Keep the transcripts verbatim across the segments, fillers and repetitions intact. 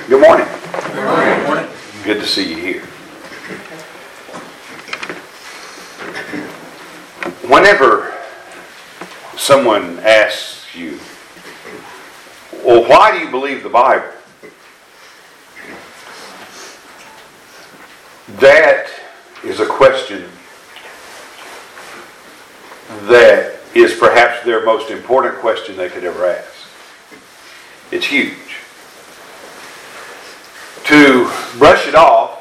Good morning. Good morning. Good morning. Good to see you here. Whenever someone asks you, well, why do you believe the Bible? That is a question that is perhaps their most important question they could ever ask. It's huge. To brush it off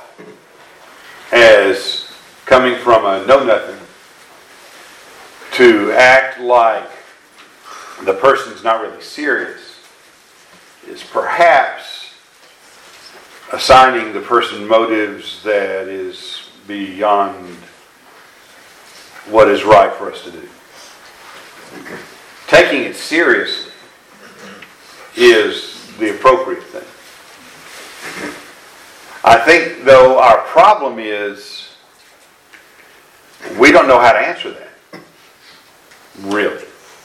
as coming from a know-nothing, to act like the person's not really serious, is perhaps assigning the person motives that is beyond what is right for us to do. Taking it seriously is the appropriate thing. I think, though, our problem is we don't know how to answer that. Really.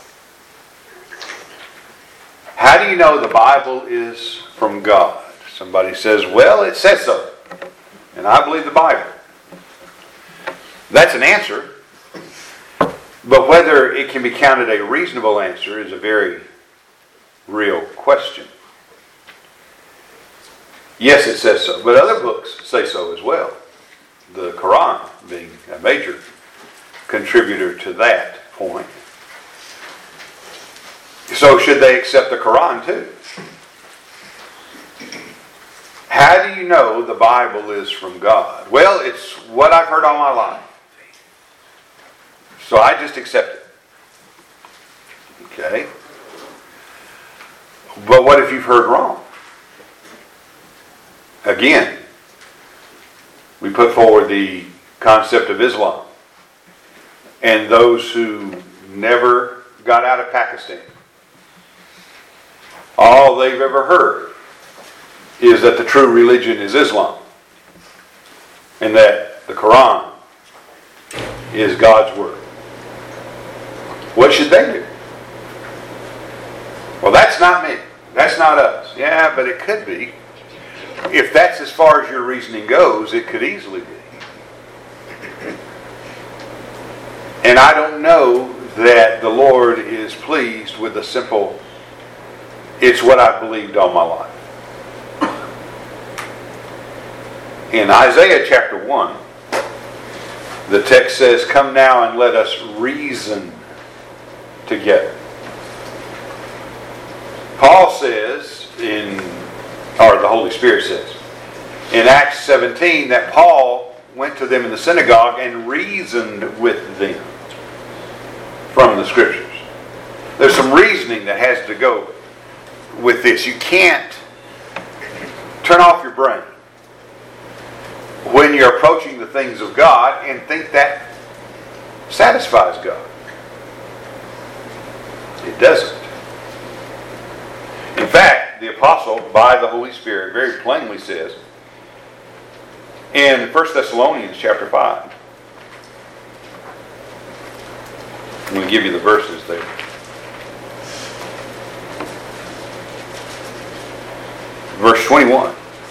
How do you know the Bible is from God? Somebody says, well, it says so. And I believe the Bible. That's an answer. But whether it can be counted a reasonable answer is a very real question. Yes, it says so. But other books say so as well. The Quran being a major contributor to that point. So should they accept the Quran too? How do you know the Bible is from God? Well, it's what I've heard all my life. So I just accept it. Okay. But what if you've heard wrong? Again, we put forward the concept of Islam. And those who never got out of Pakistan. All they've ever heard is that the true religion is Islam. And that the Quran is God's Word. What should they do? Well, that's not me. That's not us. Yeah, but it could be. If that's as far as your reasoning goes, it could easily be. And I don't know that the Lord is pleased with a simple, it's what I believed all my life. In Isaiah chapter one, the text says, come now and let us reason together. Paul says in, or the Holy Spirit says, in Acts seventeen that Paul went to them in the synagogue and reasoned with them from the Scriptures. There's some reasoning that has to go with this. You can't turn off your brain when you're approaching the things of God and think that satisfies God. It doesn't. In fact, the apostle, by the Holy Spirit, very plainly says in First Thessalonians chapter five, I'm going to give you the verses there. Verse twenty-one.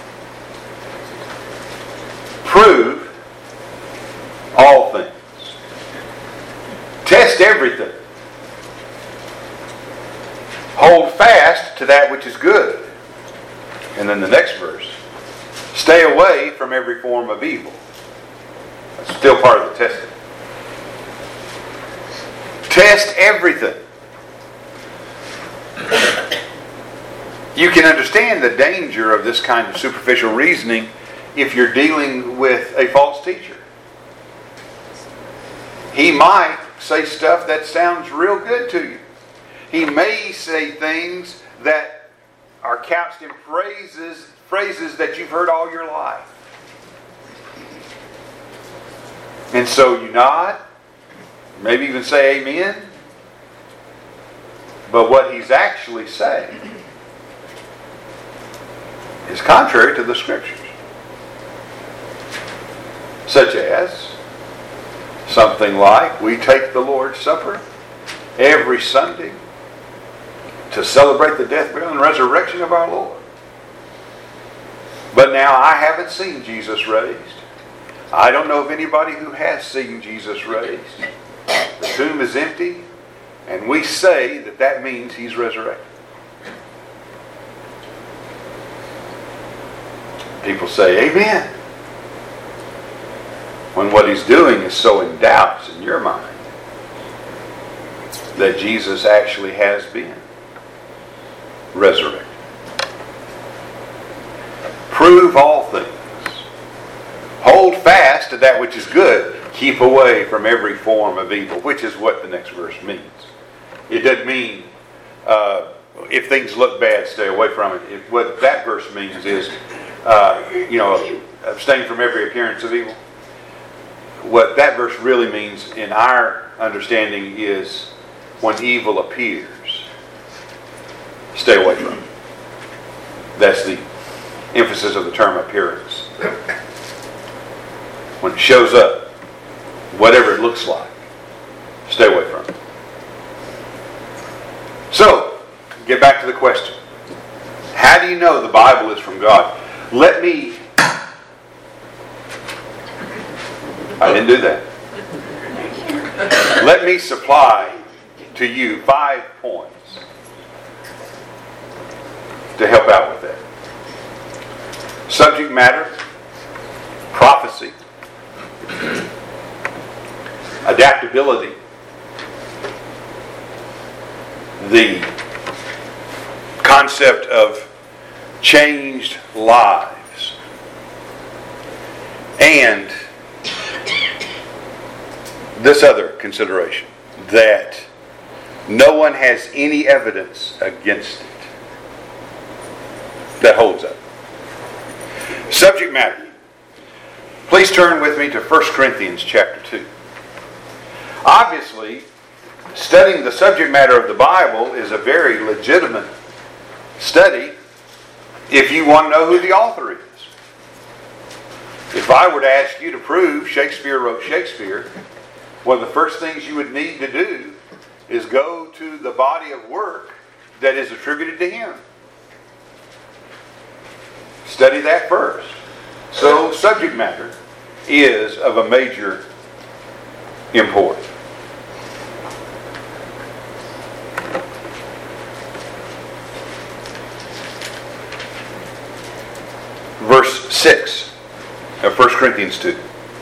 Prove all things. Test everything. Hold fast to that which is good. And then the next verse. Stay away from every form of evil. That's still part of the testing. Test everything. You can understand the danger of this kind of superficial reasoning if you're dealing with a false teacher. He might say stuff that sounds real good to you. He may say things that are couched in phrases, phrases that you've heard all your life. And so you nod, maybe even say amen. But what he's actually saying is contrary to the Scriptures. Such as something like we take the Lord's Supper every Sunday to celebrate the death, burial, and resurrection of our Lord. But now I haven't seen Jesus raised. I don't know of anybody who has seen Jesus raised. The tomb is empty, and we say that that means He's resurrected. People say, amen. When what He's doing is sowing doubts in your mind that Jesus actually has been resurrected. Prove all things. Hold fast to that which is good. Keep away from every form of evil, which is what the next verse means. It doesn't mean uh, if things look bad, stay away from it. It what that verse means is, uh, you know, abstain from every appearance of evil. What that verse really means in our understanding is when evil appears, stay away from it. That's the emphasis of the term appearance. When it shows up, whatever it looks like, stay away from it. So, get back to the question. How do you know the Bible is from God? Let me... I didn't do that. Let me supply to you five points to help out with that. Subject matter, prophecy, adaptability, the concept of changed lives, and this other consideration, that no one has any evidence against it. That holds up. Subject matter. Please turn with me to First Corinthians chapter two. Obviously, studying the subject matter of the Bible is a very legitimate study if you want to know who the author is. If I were to ask you to prove Shakespeare wrote Shakespeare, one of the first things you would need to do is go to the body of work that is attributed to him. Study that first. So, subject matter is of a major import. Verse six of First Corinthians two.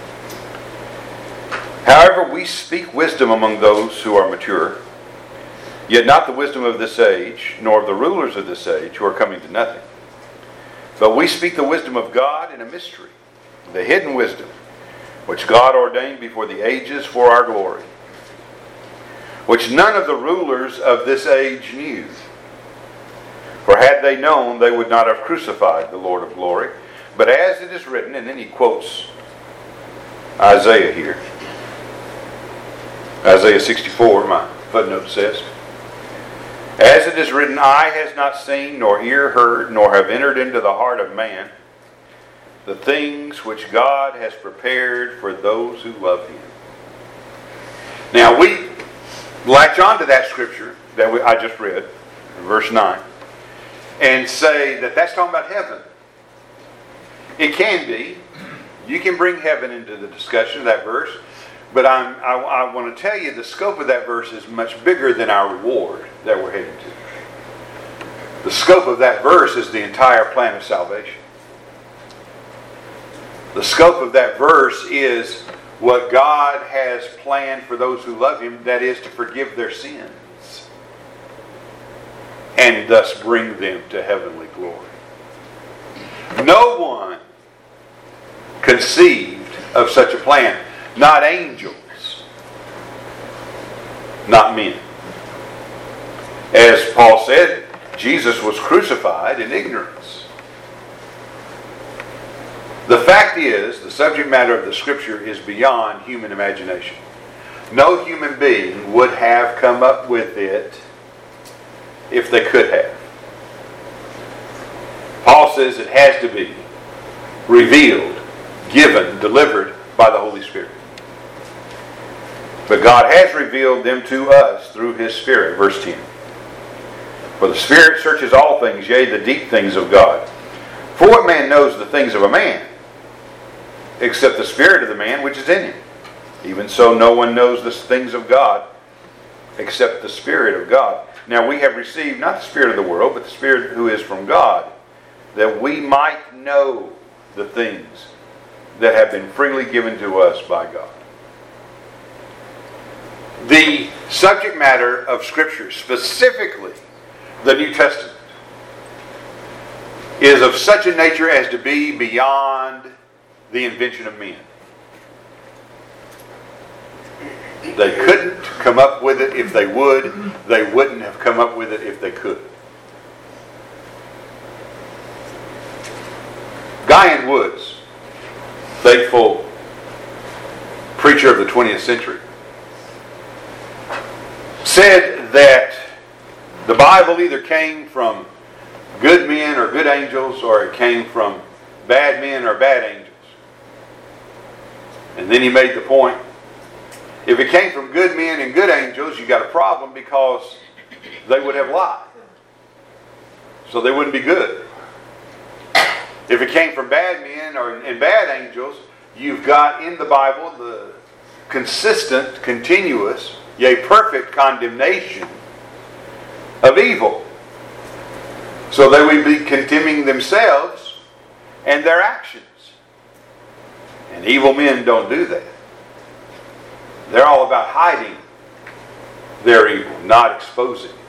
However, we speak wisdom among those who are mature, yet not the wisdom of this age, nor of the rulers of this age, who are coming to nothing. But we speak the wisdom of God in a mystery, the hidden wisdom, which God ordained before the ages for our glory, which none of the rulers of this age knew. For had they known, they would not have crucified the Lord of glory. But as it is written, and then he quotes Isaiah here. Isaiah sixty-four, my footnote says, as it is written, eye has not seen, nor ear heard, nor have entered into the heart of man the things which God has prepared for those who love him. Now we latch on to that scripture that we, I just read, verse nine, and say that that's talking about heaven. It can be. You can bring heaven into the discussion of that verse. But I'm, I, I want to tell you the scope of that verse is much bigger than our reward that we're heading to. The scope of that verse is the entire plan of salvation. The scope of that verse is what God has planned for those who love him, that is to forgive their sins and thus bring them to heavenly glory. No one conceived of such a plan. Not angels, not men. As Paul said, Jesus was crucified in ignorance. The fact is, the subject matter of the Scripture is beyond human imagination. No human being would have come up with it if they could have. Paul says it has to be revealed, given, delivered by the Holy Spirit. But God has revealed them to us through his Spirit. Verse ten. For the Spirit searches all things, yea, the deep things of God. For what man knows the things of a man, except the spirit of the man which is in him? Even so, no one knows the things of God, except the Spirit of God. Now we have received not the spirit of the world, but the Spirit who is from God, that we might know the things that have been freely given to us by God. The subject matter of Scripture, specifically the New Testament, is of such a nature as to be beyond the invention of men. They couldn't come up with it if they would. They wouldn't have come up with it if they could. Guy Woods, faithful preacher of the twentieth century, said that the Bible either came from good men or good angels, or it came from bad men or bad angels. And then he made the point, if it came from good men and good angels, you got a problem, because they would have lied. So they wouldn't be good. If it came from bad men or and bad angels, you've got in the Bible the consistent, continuous, yea, perfect condemnation of evil. So they would be condemning themselves and their actions. And evil men don't do that. They're all about hiding their evil, not exposing it.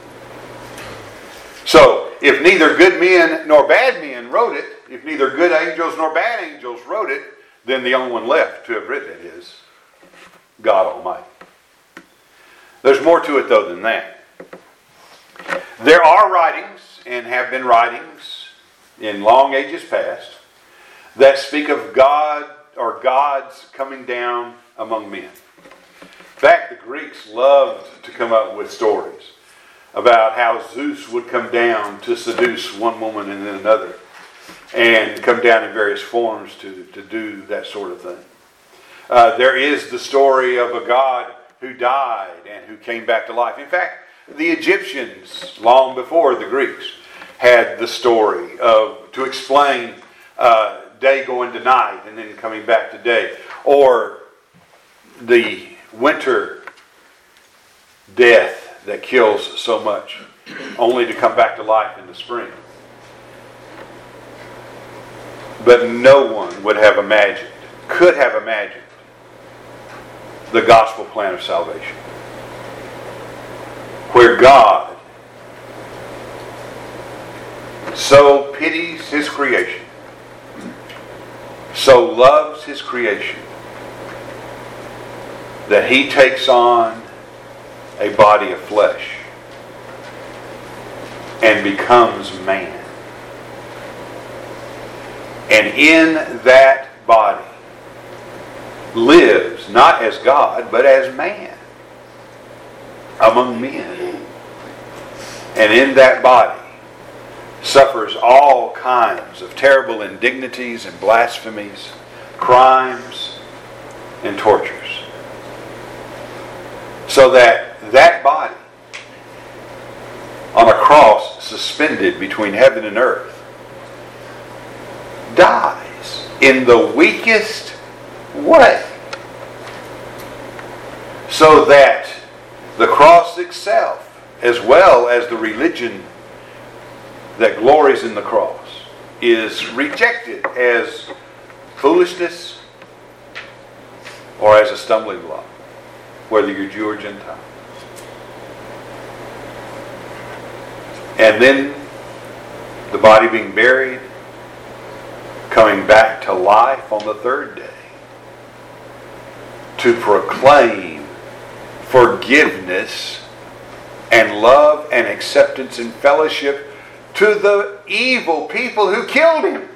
So, if neither good men nor bad men wrote it, if neither good angels nor bad angels wrote it, then the only one left to have written it is God Almighty. There's more to it, though, than that. There are writings, and have been writings in long ages past, that speak of God or gods coming down among men. In fact, the Greeks loved to come up with stories about how Zeus would come down to seduce one woman and then another, and come down in various forms to, to do that sort of thing. Uh, there is the story of a god who died and who came back to life. In fact, the Egyptians, long before the Greeks, had the story of to explain uh, day going to night and then coming back to day, or the winter death that kills so much, only to come back to life in the spring. But no one would have imagined, could have imagined, the gospel plan of salvation, where God so pities His creation, so loves His creation, that He takes on a body of flesh and becomes man. And in that body lives not as God, but as man among men. And in that body suffers all kinds of terrible indignities and blasphemies, crimes and tortures. So that that body on a cross suspended between heaven and earth dies in the weakest way, so that the cross itself, as well as the religion that glories in the cross, is rejected as foolishness or as a stumbling block, whether you're Jew or Gentile. And then the body being buried, coming back to life on the third day to proclaim forgiveness and love and acceptance and fellowship to the evil people who killed Him.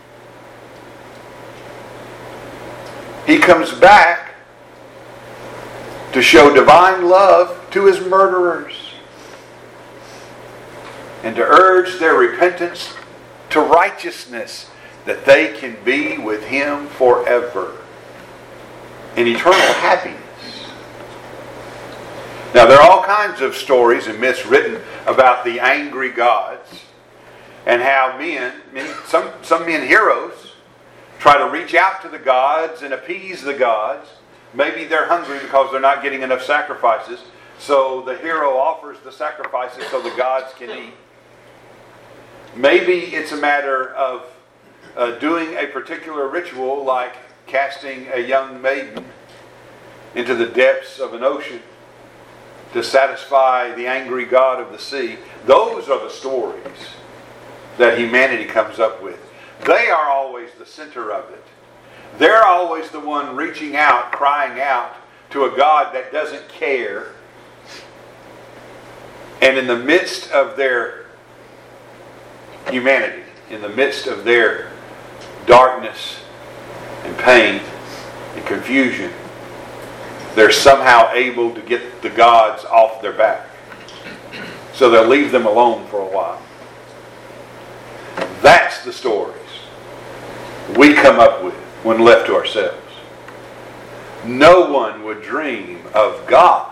He comes back to show divine love to His murderers and to urge their repentance to righteousness, that they can be with Him forever in eternal happiness. Now, there are all kinds of stories and myths written about the angry gods And how men, many, some, some men heroes, try to reach out to the gods and appease the gods. Maybe they're hungry because they're not getting enough sacrifices. So the hero offers the sacrifices so the gods can eat. Maybe it's a matter of uh, doing a particular ritual like casting a young maiden into the depths of an ocean to satisfy the angry god of the sea. Those are the stories that humanity comes up with. They are always the center of it. They're always the one reaching out, crying out to a God that doesn't care. And in the midst of their humanity, in the midst of their darkness and pain and confusion, they're somehow able to get the gods off their back. So they'll leave them alone for a while. That's the stories we come up with when left to ourselves. No one would dream of God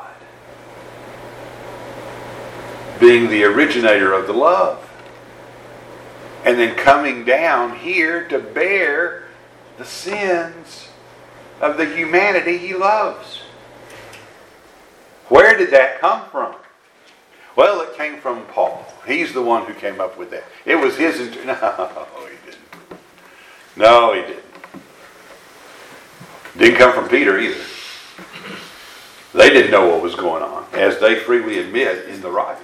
being the originator of the love and then coming down here to bear the sins of the humanity he loves. Where did that come from? Well, it came from Paul. He's the one who came up with that. It was his... Inter- no, he didn't. No, he didn't. Didn't come from Peter either. They didn't know what was going on, as they freely admit in the writings.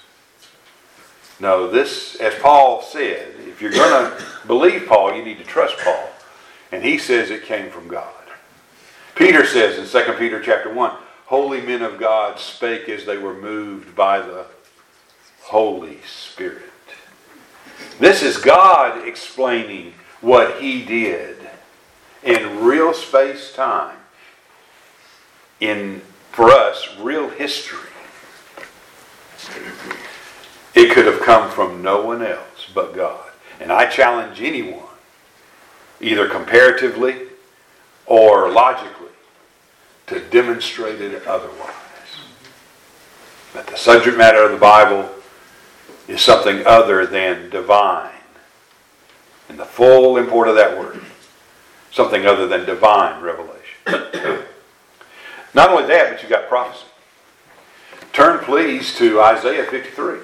No, this, as Paul said, if you're going to believe Paul, you need to trust Paul. And he says it came from God. Peter says in Second Peter chapter one, holy men of God spake as they were moved by the Holy Spirit. This is God explaining what he did in real space-time, in, for us, real history. It could have come from no one else but God. And I challenge anyone, either comparatively or logically, to demonstrate it otherwise. That the subject matter of the Bible is something other than divine. In the full import of that word. Something other than divine revelation. Not only that, but you've got prophecy. Turn please to Isaiah fifty-three.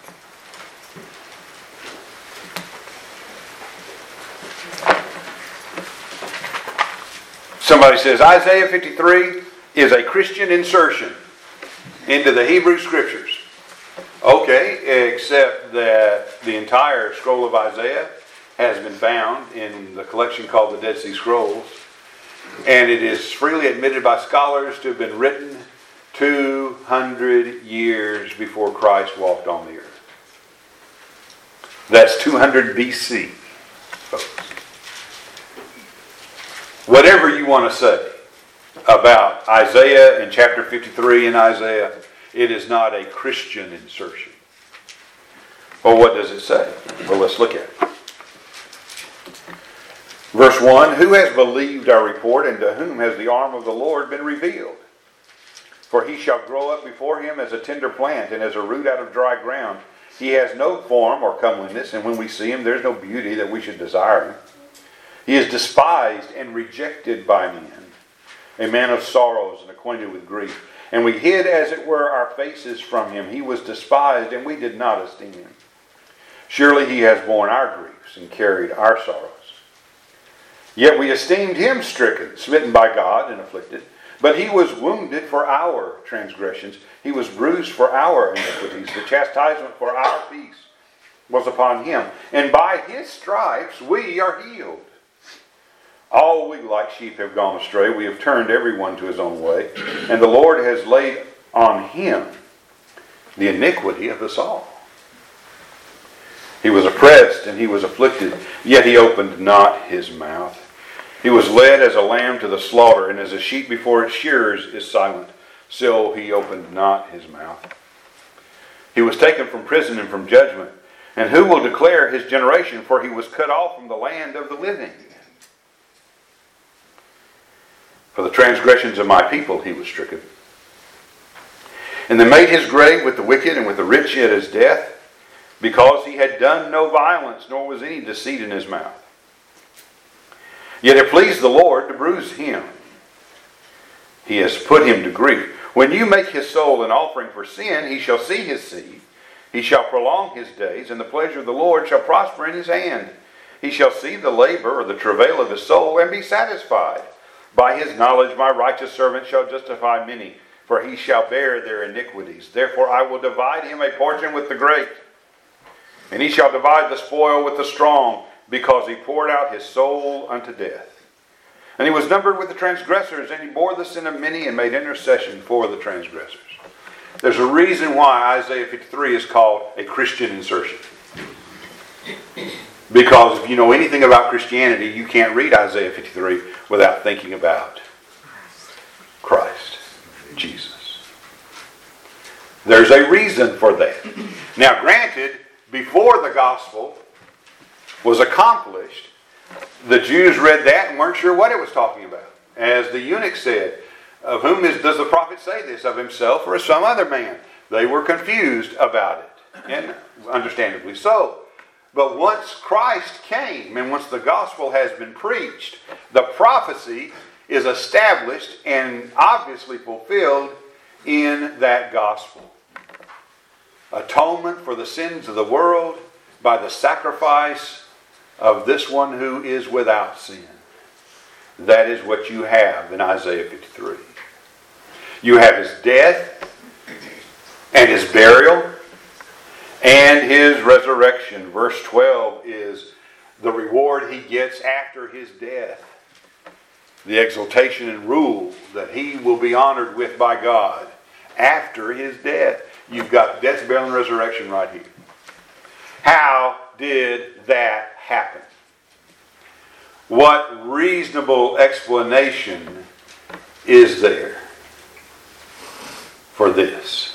Somebody says Isaiah fifty-three is a Christian insertion into the Hebrew Scriptures. Okay, except that the entire scroll of Isaiah has been found in the collection called the Dead Sea Scrolls. And it is freely admitted by scholars to have been written two hundred years before Christ walked on the earth. That's two hundred B C, folks. Whatever you want to say about Isaiah and chapter fifty-three in Isaiah, it is not a Christian insertion. Well, what does it say? Well, let's look at it. Verse one, who has believed our report, and to whom has the arm of the Lord been revealed? For he shall grow up before him as a tender plant, and as a root out of dry ground. He has no form or comeliness, and when we see him, there's no beauty that we should desire him. He is despised and rejected by men, a man of sorrows and acquainted with grief. And we hid, as it were, our faces from him. He was despised, and we did not esteem him. Surely he has borne our griefs and carried our sorrows. Yet we esteemed him stricken, smitten by God, and afflicted. But he was wounded for our transgressions. He was bruised for our iniquities. The chastisement for our peace was upon him. And by his stripes we are healed. All we like sheep have gone astray. We have turned everyone to his own way. And the Lord has laid on him the iniquity of us all. He was oppressed and he was afflicted, yet he opened not his mouth. He was led as a lamb to the slaughter, and as a sheep before its shearers is silent, so he opened not his mouth. He was taken from prison and from judgment. And who will declare his generation? For he was cut off from the land of the living. For the transgressions of my people he was stricken. And they made his grave with the wicked and with the rich at his death, because he had done no violence, nor was any deceit in his mouth. Yet it pleased the Lord to bruise him. He has put him to grief. When you make his soul an offering for sin, he shall see his seed. He shall prolong his days, and the pleasure of the Lord shall prosper in his hand. He shall see the labor or the travail of his soul, and be satisfied. By his knowledge my righteous servant shall justify many, for he shall bear their iniquities. Therefore I will divide him a portion with the great, and he shall divide the spoil with the strong, because he poured out his soul unto death. And he was numbered with the transgressors, and he bore the sin of many and made intercession for the transgressors. There's a reason why Isaiah fifty-three is called a Christian insertion. Because if you know anything about Christianity, you can't read Isaiah fifty-three without thinking about Christ, Jesus. There's a reason for that. Now, granted, before the gospel was accomplished, the Jews read that and weren't sure what it was talking about. As the eunuch said, of whom is, does the prophet say this? Of himself or of some other man? They were confused about it. And understandably so. But once Christ came and once the gospel has been preached, the prophecy is established and obviously fulfilled in that gospel. Atonement for the sins of the world by the sacrifice of this one who is without sin. That is what you have in Isaiah fifty-three. You have his death and his burial and his resurrection. Verse twelve is the reward he gets after his death. The exaltation and rule that he will be honored with by God after his death. You've got death, burial, and resurrection right here. How did that happen? What reasonable explanation is there for this?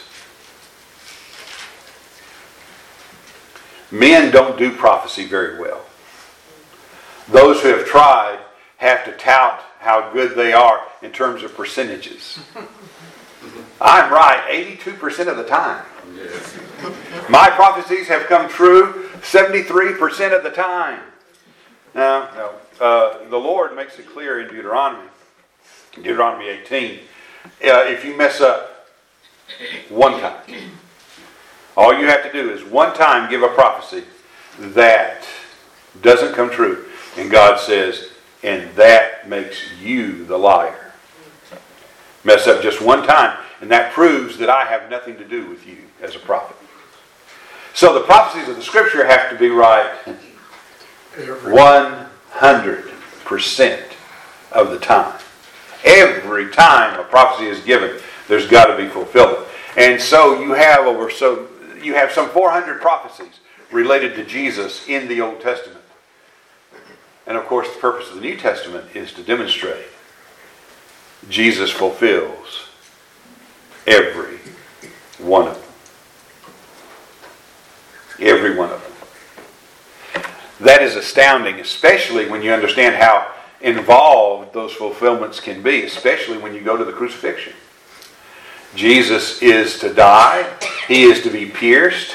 Men don't do prophecy very well. Those who have tried have to tout how good they are in terms of percentages. I'm right eighty-two percent of the time. My prophecies have come true seventy-three percent of the time. Now, no, uh, the Lord makes it clear in Deuteronomy, Deuteronomy eighteen, uh, if you mess up one time, all you have to do is one time give a prophecy that doesn't come true. And God says, and that makes you the liar. Mess up just one time, and that proves that I have nothing to do with you as a prophet. So the prophecies of the Scripture have to be right one hundred percent of the time. Every time a prophecy is given, there's got to be fulfillment. And so you have over so you have some four hundred prophecies related to Jesus in the Old Testament. And of course, the purpose of the New Testament is to demonstrate Jesus fulfills every one of them. Every one of them. That is astounding, especially when you understand how involved those fulfillments can be, especially when you go to the crucifixion. Jesus is to die. He is to be pierced.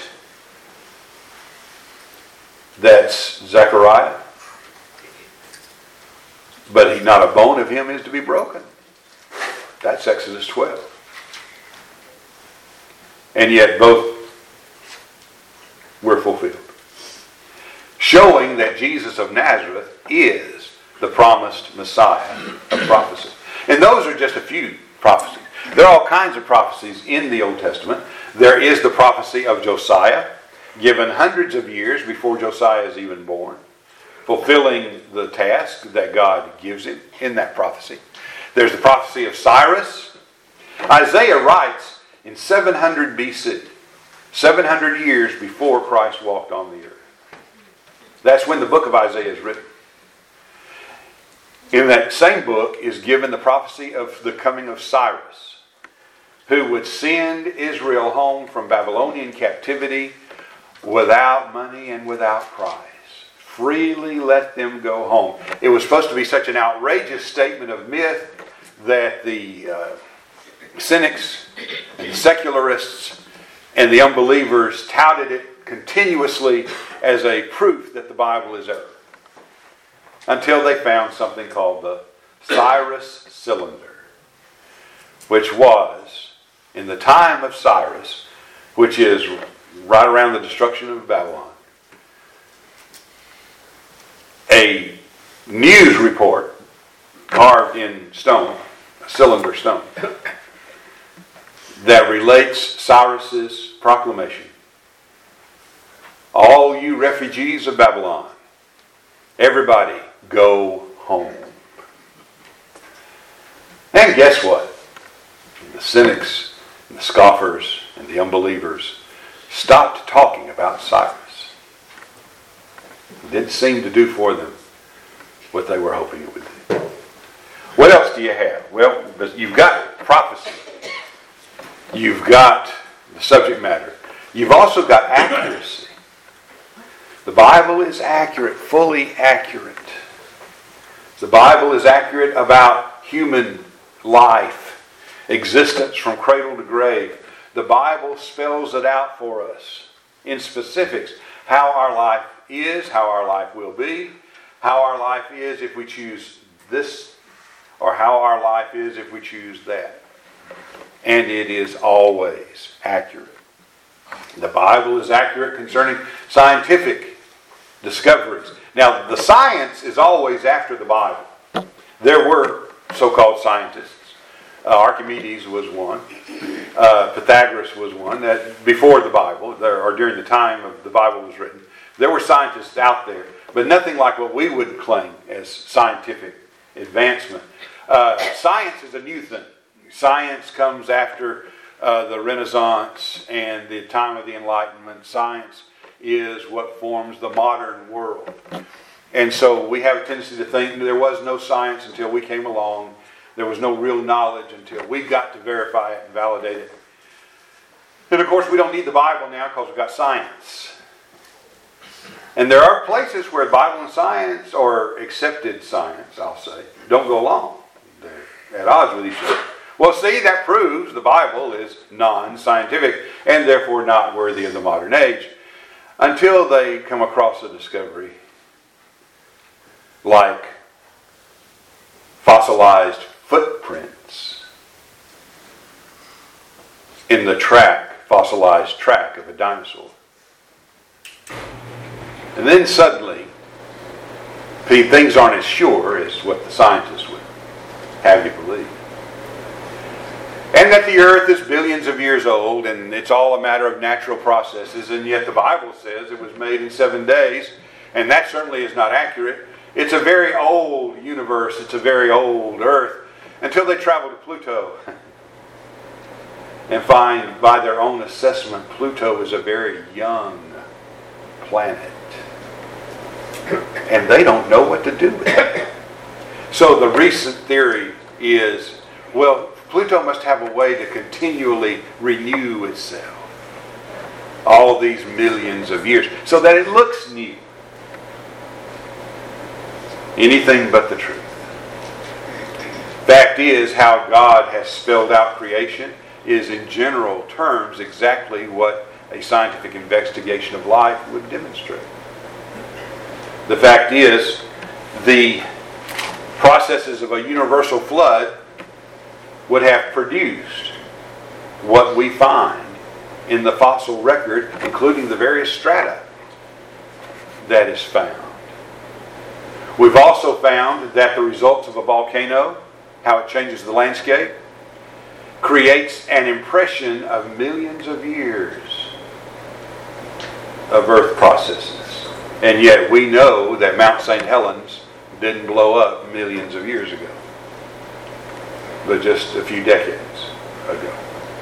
That's Zechariah. But he, not a bone of him is to be broken. That's Exodus twelve. And yet both were fulfilled. Showing that Jesus of Nazareth is the promised Messiah of prophecy. And those are just a few prophecies. There are all kinds of prophecies in the Old Testament. There is the prophecy of Josiah, given hundreds of years before Josiah is even born, fulfilling the task that God gives him in that prophecy. There's the prophecy of Cyrus. Isaiah writes in seven hundred B C, seven hundred years before Christ walked on the earth. That's when the book of Isaiah is written. In that same book is given the prophecy of the coming of Cyrus, who would send Israel home from Babylonian captivity without money and without price. Freely let them go home. It was supposed to be such an outrageous statement of myth that the uh, cynics and the secularists and the unbelievers touted it continuously as a proof that the Bible is error. Until they found something called the Cyrus cylinder, which was, in the time of Cyrus, which is right around the destruction of Babylon, a news report carved in stone, a cylinder stone, that relates Cyrus's proclamation. All you refugees of Babylon, everybody go home. And guess what? The cynics and the scoffers and the unbelievers stopped talking about Cyrus. It didn't seem to do for them what they were hoping it would do. What else do you have? Well, you've got prophecy. You've got the subject matter. You've also got accuracy. The Bible is accurate, fully accurate. The Bible is accurate about human life, existence from cradle to grave. The Bible spells it out for us in specifics. How our life is, how our life will be, how our life is if we choose this, or how our life is if we choose that. And it is always accurate. The Bible is accurate concerning scientific discoveries. Now, the science is always after the Bible. There were so-called scientists. Uh, Archimedes was one. Uh, Pythagoras was one. That before the Bible, there, or during the time of the Bible was written, there were scientists out there, but nothing like what we would claim as scientific advancement. Uh, science is a new thing. Science comes after uh, the Renaissance and the time of the Enlightenment. Science is what forms the modern world. And so we have a tendency to think there was no science until we came along. There was no real knowledge until we got to verify it and validate it. And of course we don't need the Bible now because we've got science. And there are places where Bible and science, or accepted science, I'll say, don't go along. They're at odds with each other. Well, see, that proves the Bible is non-scientific and therefore not worthy of the modern age until they come across a discovery like fossilized footprints in the track, fossilized track of a dinosaur. And then suddenly, things aren't as sure as what the scientists would have you believe. And that the earth is billions of years old and it's all a matter of natural processes, and yet the Bible says it was made in seven days, and that certainly is not accurate. It's a very old universe, it's a very old earth, until they travel to Pluto and find by their own assessment Pluto is a very young planet. And they don't know what to do with it. So the recent theory is, well, Pluto must have a way to continually renew itself all these millions of years so that it looks new. Anything but the truth. Fact is, how God has spelled out creation is in general terms exactly what a scientific investigation of life would demonstrate. The fact is, the processes of a universal flood would have produced what we find in the fossil record, including the various strata that is found. We've also found that the results of a volcano, how it changes the landscape, creates an impression of millions of years of Earth processes. And yet we know that Mount Saint Helens didn't blow up millions of years ago, but just a few decades ago.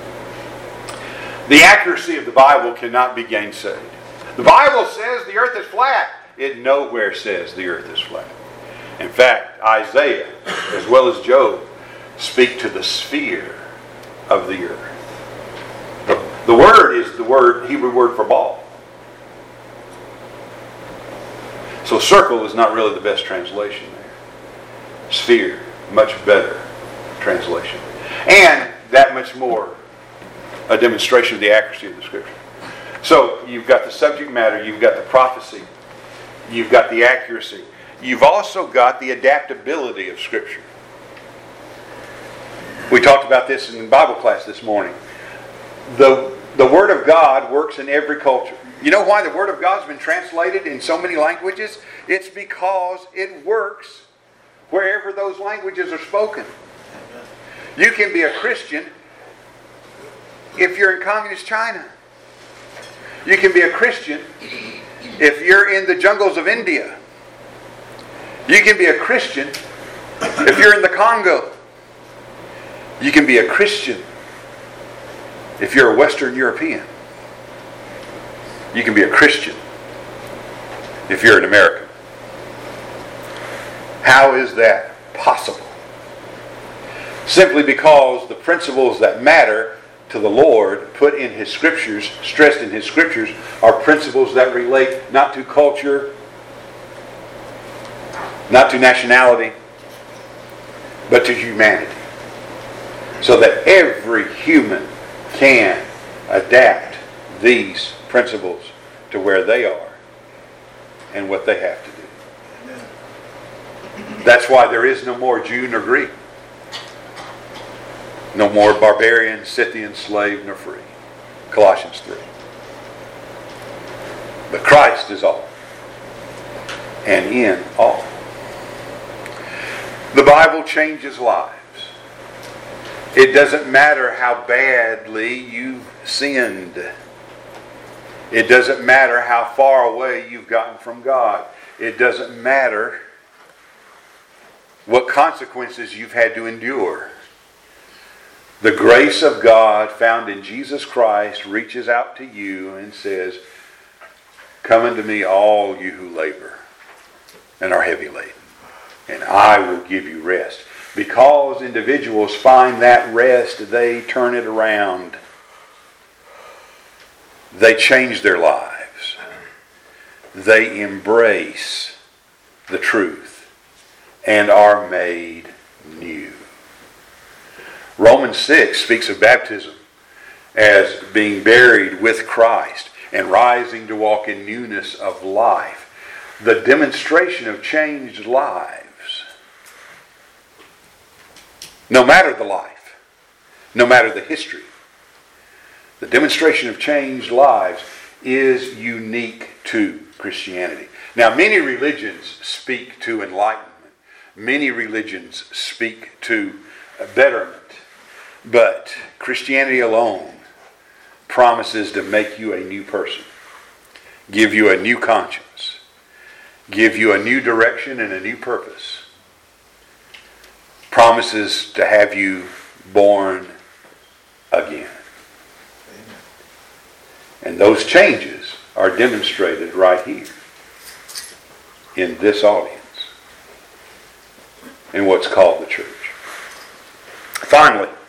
The accuracy of the Bible cannot be gainsaid. The Bible says the earth is flat. It nowhere says the earth is flat. In fact, Isaiah, as well as Job, speak to the sphere of the earth. The, the word is the word Hebrew word for ball. So circle is not really the best translation there. Sphere, much better translation. And that much more a demonstration of the accuracy of the Scripture. So you've got the subject matter, you've got the prophecy, you've got the accuracy. You've also got the adaptability of Scripture. We talked about this in Bible class this morning. The, the Word of God works in every culture. You know why the Word of God's been translated in so many languages? It's because it works wherever those languages are spoken. You can be a Christian if you're in communist China. You can be a Christian if you're in the jungles of India. You can be a Christian if you're in the Congo. You can be a Christian if you're a Western European. You can be a Christian if you're an American. How is that possible? Simply because the principles that matter to the Lord, put in His Scriptures, stressed in His Scriptures, are principles that relate not to culture, not to nationality, but to humanity. So that every human can adapt these principles to where they are and what they have to do. That's why there is no more Jew nor Greek. No more barbarian, Scythian, slave, nor free. Colossians three. But Christ is all. And in all. The Bible changes lives. It doesn't matter how badly you've sinned. It doesn't matter how far away you've gotten from God. It doesn't matter what consequences you've had to endure. The grace of God found in Jesus Christ reaches out to you and says, "Come unto me, all you who labor and are heavy laden, and I will give you rest." Because individuals find that rest, they turn it around. They change their lives. They embrace the truth and are made new. Romans six speaks of baptism as being buried with Christ and rising to walk in newness of life. The demonstration of changed lives. No matter the life, no matter the history, the demonstration of changed lives is unique to Christianity. Now, many religions speak to enlightenment. Many religions speak to betterment. But Christianity alone promises to make you a new person, give you a new conscience, give you a new direction and a new purpose. Promises to have you born again. And those changes are demonstrated right here in this audience, in what's called the church. Finally,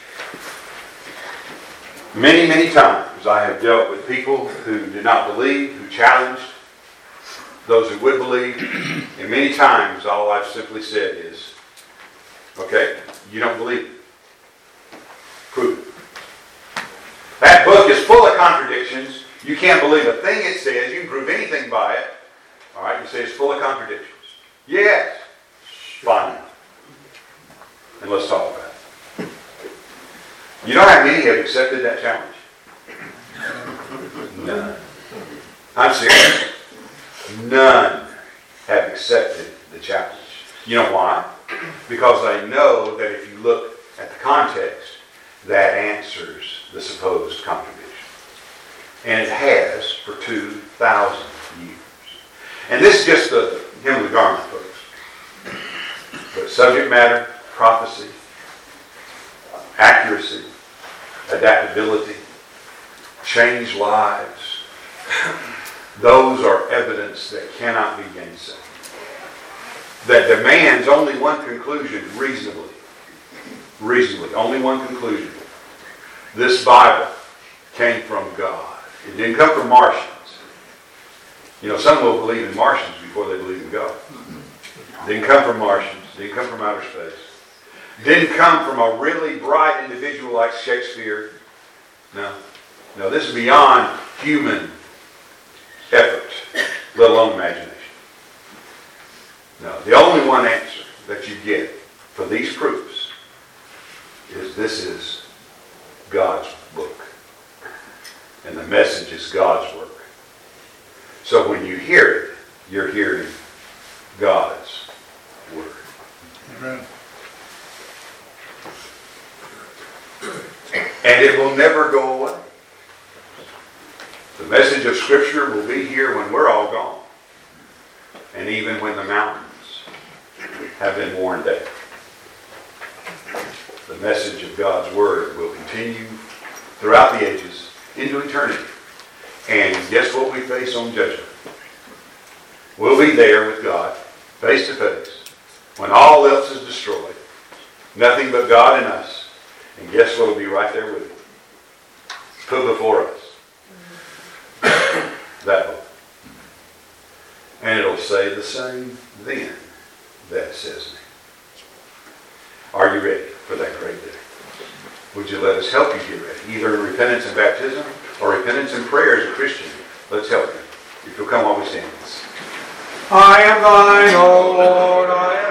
many, many times I have dealt with people who did not believe, who challenged those who would believe, and many times all I've simply said is, okay, you don't believe it. Prove it. That book is full of contradictions. You can't believe a thing it says. You can prove anything by it. All right, you say it's full of contradictions. Yes. Fine. And let's talk about it. You know how many have accepted that challenge? None. I'm serious. None have accepted the challenge. You know why? Because they know that if you look at the context, that answers the supposed contradiction. And it has for two thousand years. And this is just the hem of the garment, folks. But subject matter, prophecy, accuracy, adaptability, changed lives, those are evidence that cannot be gainsaid. That demands only one conclusion, reasonably. Reasonably, only one conclusion. This Bible came from God. It didn't come from Martians. You know, some will believe in Martians before they believe in God. It didn't come from Martians. It didn't come from outer space. It didn't come from a really bright individual like Shakespeare. No. No, this is beyond human effort, let alone imagination. No, the only one answer that you get for these proofs is this is God's book. And the message is God's work. So when you hear it, you're hearing God's word. Amen. And it will never go away. The message of Scripture will be here when we're all gone. And even when the mountains have been worn down. The message of God's Word will continue throughout the ages into eternity. And guess what we face on judgment? We'll be there with God, face to face, when all else is destroyed. Nothing but God and us. And guess what will be right there with Him? Put before us. That book. And it'll say the same then that it says now. Are you ready for that great day? Would you let us help you get ready? Either in repentance and baptism or repentance and prayer as a Christian. Let's help you. If you'll come while we stand. I am thine, O Lord, I am